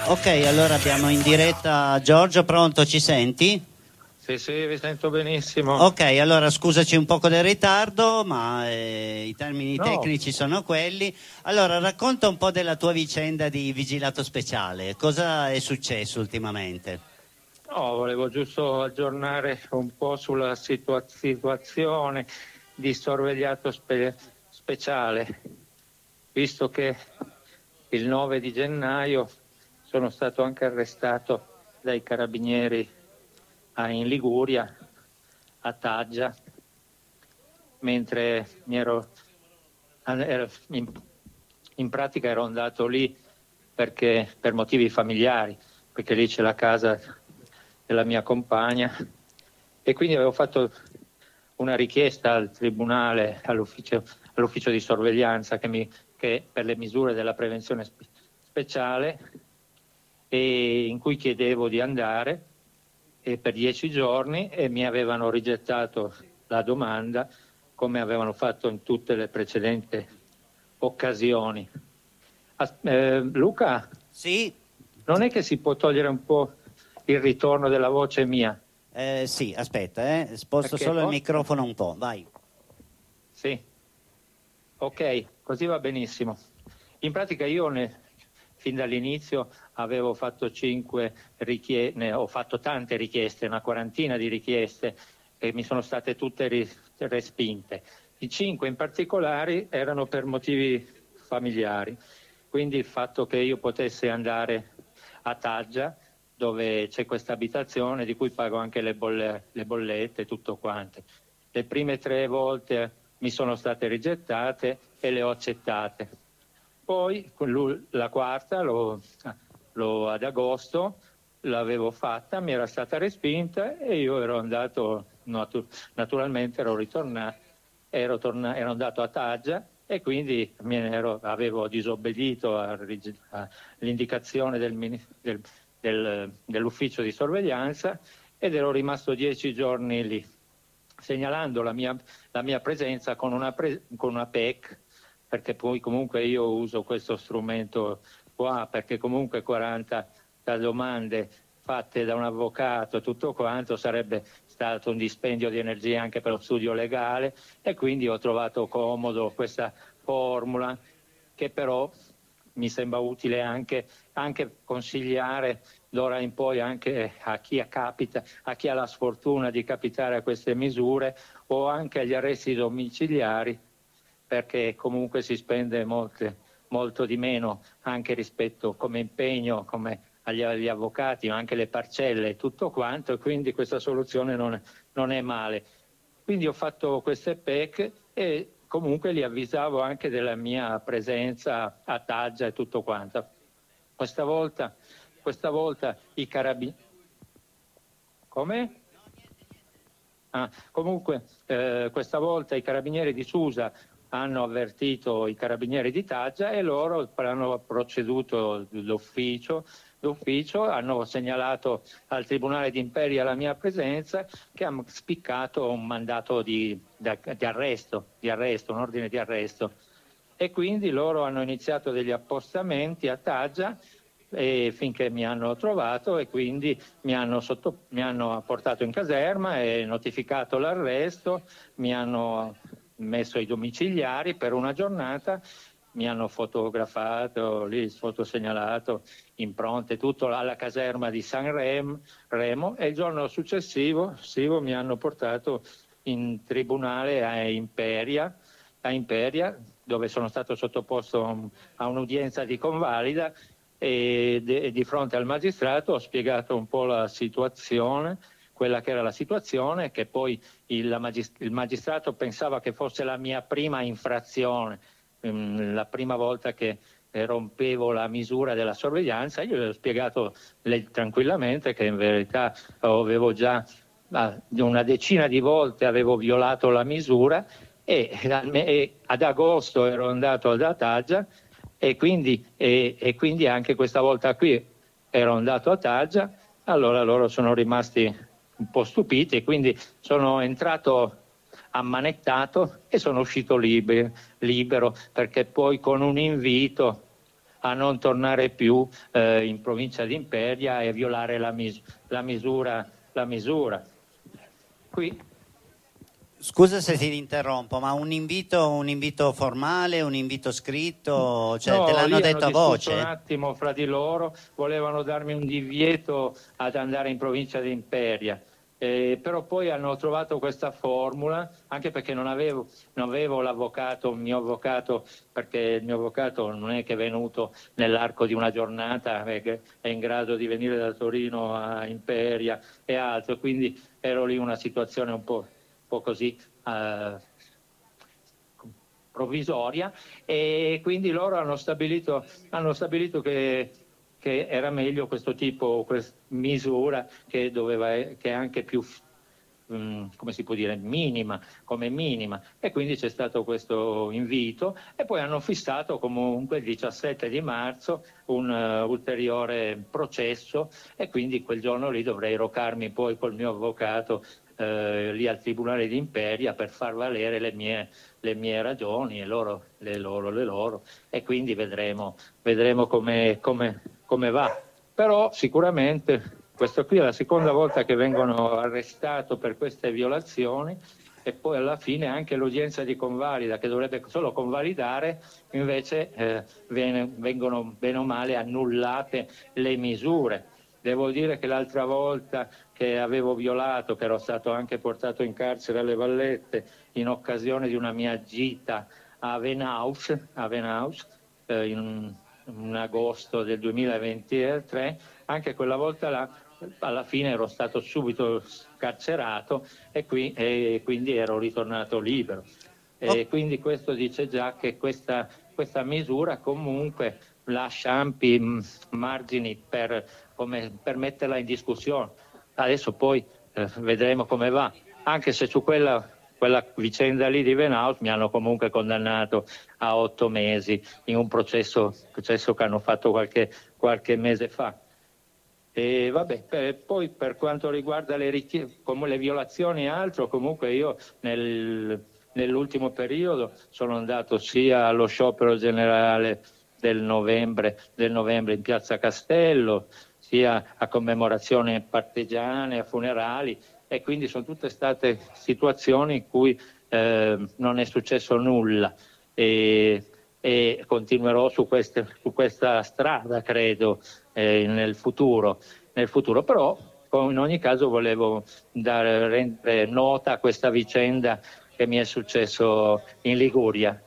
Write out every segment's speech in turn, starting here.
Ok, allora abbiamo in diretta Giorgio, pronto, ci senti? Sì, vi sento benissimo. Ok, allora scusaci un poco del ritardo, ma i termini No. tecnici sono quelli. Allora, racconta un po' della tua vicenda di vigilato speciale. Cosa è successo ultimamente? No, volevo giusto aggiornare un po' sulla situazione di sorvegliato speciale, visto che il 9 di gennaio sono stato anche arrestato dai carabinieri in Liguria, a Taggia, mentre in pratica ero andato lì per motivi familiari, perché lì c'è la casa della mia compagna, e quindi avevo fatto una richiesta al tribunale, all'ufficio di sorveglianza che per le misure della prevenzione speciale, e in cui chiedevo di andare per 10 giorni, e mi avevano rigettato la domanda, come avevano fatto in tutte le precedenti occasioni. Luca? Sì? Non è che si può togliere un po' il ritorno della voce mia? Sì, aspetta, sposto Perché solo il microfono un po', vai. Sì, ok, così va benissimo. In pratica io fin dall'inizio avevo fatto ho fatto tante richieste, una quarantina di richieste, e mi sono state tutte respinte. I 5 in particolare erano per motivi familiari, quindi il fatto che io potessi andare a Taggia, dove c'è questa abitazione di cui pago anche le bollette e tutto quanto. Le prime 3 volte mi sono state rigettate e le ho accettate. Poi la quarta, ad agosto, l'avevo fatta, mi era stata respinta e io ero andato, naturalmente ero andato a Taggia, e quindi avevo disobbedito all'indicazione dell'ufficio di sorveglianza, ed ero rimasto 10 giorni lì, segnalando la mia presenza con una PEC, perché poi comunque io uso questo strumento qua, perché comunque 40 domande fatte da un avvocato, tutto quanto, sarebbe stato un dispendio di energia anche per lo studio legale, e quindi ho trovato comodo questa formula, che però mi sembra utile anche consigliare d'ora in poi anche a chi ha la sfortuna di capitare a queste misure, o anche agli arresti domiciliari, perché comunque si spende molto di meno anche rispetto come impegno, come agli avvocati, ma anche le parcelle e tutto quanto, e quindi questa soluzione non è male. Quindi ho fatto queste PEC, e comunque li avvisavo anche della mia presenza a Taggia e tutto quanto. Questa volta i carabinieri... Come? Comunque questa volta i carabinieri di Susa hanno avvertito i carabinieri di Taggia, e loro hanno proceduto d'ufficio, hanno segnalato al Tribunale di Imperia la mia presenza, che hanno spiccato un mandato di arresto, un ordine di arresto, e quindi loro hanno iniziato degli appostamenti a Taggia, finché mi hanno trovato, e quindi mi hanno portato in caserma e notificato l'arresto, mi hanno messo i domiciliari per una giornata, mi hanno fotografato lì, fotosegnalato, impronte, tutto alla caserma di San Remo, e il giorno successivo mi hanno portato in tribunale a Imperia, dove sono stato sottoposto a un'udienza di convalida, e di fronte al magistrato ho spiegato un po' la situazione, quella che era la situazione, che poi il magistrato pensava che fosse la mia prima infrazione, la prima volta che rompevo la misura della sorveglianza. Io gli ho spiegato tranquillamente che in verità avevo già una decina di volte avevo violato la misura, e ad agosto ero andato ad Taggia, e quindi anche questa volta qui ero andato a Taggia. Allora loro sono rimasti un po' stupiti, e quindi sono entrato ammanettato e sono uscito libero, perché poi con un invito a non tornare più in provincia di Imperia e violare la misura. Qui. Scusa se ti interrompo, ma un invito formale, un invito scritto, cioè No, te l'hanno detto a voce? Un attimo fra di loro, volevano darmi un divieto ad andare in provincia di Imperia, però poi hanno trovato questa formula, anche perché non avevo l'avvocato, il mio avvocato, perché il mio avvocato non è che è venuto nell'arco di una giornata, è in grado di venire da Torino a Imperia e altro, quindi ero lì in una situazione un po' così provvisoria, e quindi loro hanno stabilito che era meglio questo tipo, misura che è anche più come si può dire, minima, e quindi c'è stato questo invito e poi hanno fissato comunque il 17 di marzo un ulteriore processo, e quindi quel giorno lì dovrei recarmi poi col mio avvocato lì al Tribunale di Imperia per far valere le mie ragioni e le loro, e quindi vedremo come va. Però sicuramente questo qui è la seconda volta che vengono arrestato per queste violazioni, e poi alla fine anche l'udienza di convalida, che dovrebbe solo convalidare, invece vengono bene o male annullate le misure. Devo dire che l'altra volta che avevo violato, che ero stato anche portato in carcere alle Vallette in occasione di una mia gita a Venaus in agosto del 2023, anche quella volta là alla fine ero stato subito scarcerato e quindi ero ritornato libero. Quindi questo dice già che questa misura comunque lascia ampi margini per metterla in discussione. Adesso poi vedremo come va, anche se su quella vicenda lì di Venaus mi hanno comunque condannato a 8 mesi in un processo che hanno fatto qualche mese fa. E vabbè, poi per quanto riguarda come le violazioni e altro, comunque io nell'ultimo periodo sono andato sia allo sciopero generale del novembre in Piazza Castello, sia a commemorazioni partigiane, a funerali, e quindi sono tutte state situazioni in cui non è successo nulla, e continuerò su questa strada, credo, nel futuro. Però in ogni caso volevo rendere nota a questa vicenda che mi è successo in Liguria.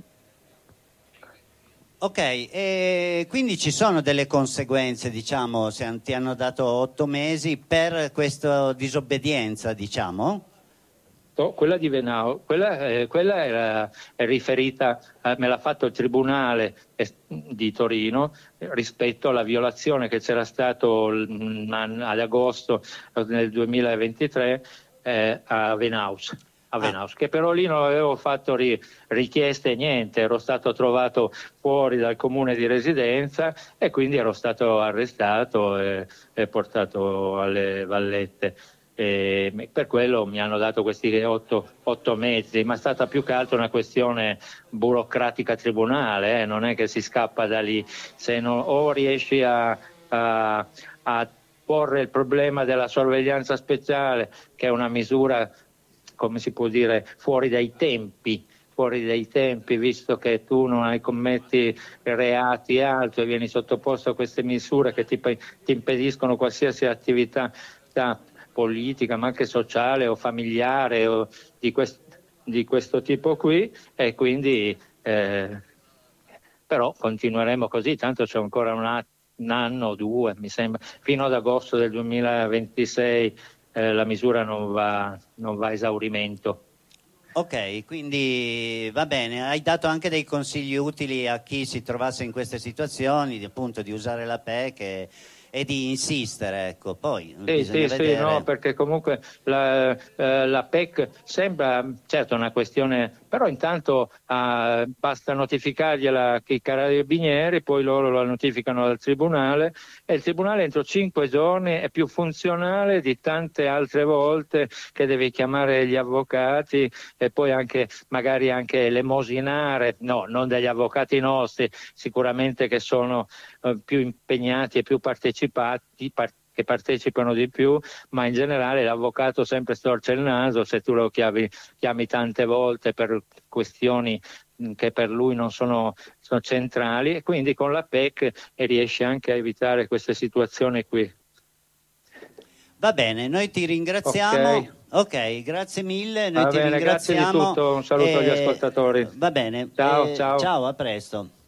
Ok, e quindi ci sono delle conseguenze, diciamo, se ti hanno dato 8 mesi per questa disobbedienza, diciamo? Quella di Venao, quella è riferita, me l'ha fatto il Tribunale di Torino rispetto alla violazione che c'era stato ad agosto nel 2023 a Venaus. Che però lì non avevo fatto richieste, niente, ero stato trovato fuori dal comune di residenza e quindi ero stato arrestato e portato alle Vallette. Per quello mi hanno dato questi 8 mesi, ma è stata più che altro una questione burocratica tribunale, non è che si scappa da lì. Se o riesci a porre il problema della sorveglianza speciale, che è una misura, come si può dire, fuori dai tempi, visto che tu non commetti reati e altro e vieni sottoposto a queste misure che ti impediscono qualsiasi attività politica, ma anche sociale o familiare o di questo tipo qui, e quindi però continueremo così, tanto c'è ancora un anno o 2, mi sembra, fino ad agosto del 2026 la misura non va a esaurimento. Ok, quindi va bene, hai dato anche dei consigli utili a chi si trovasse in queste situazioni, appunto di usare la PEC e di insistere, ecco. Poi Sì, bisogna sì, vedere. sì, no, perché comunque la PEC sembra certo una questione, però intanto basta notificargliela i carabinieri, poi loro la notificano al tribunale e il tribunale entro 5 giorni è più funzionale di tante altre volte che devi chiamare gli avvocati e poi anche magari anche elemosinare, no, non degli avvocati nostri, sicuramente che sono più impegnati e più partecipati, che partecipano di più, ma in generale l'avvocato sempre storce il naso se tu lo chiami tante volte per questioni che per lui non sono centrali, e quindi con la PEC riesce anche a evitare queste situazioni qui. Va bene, noi ti ringraziamo. Ok, grazie mille, noi Va ti bene, grazie di ringraziamo. tutto, un saluto agli ascoltatori. Va bene, Ciao, ciao. ciao, a presto.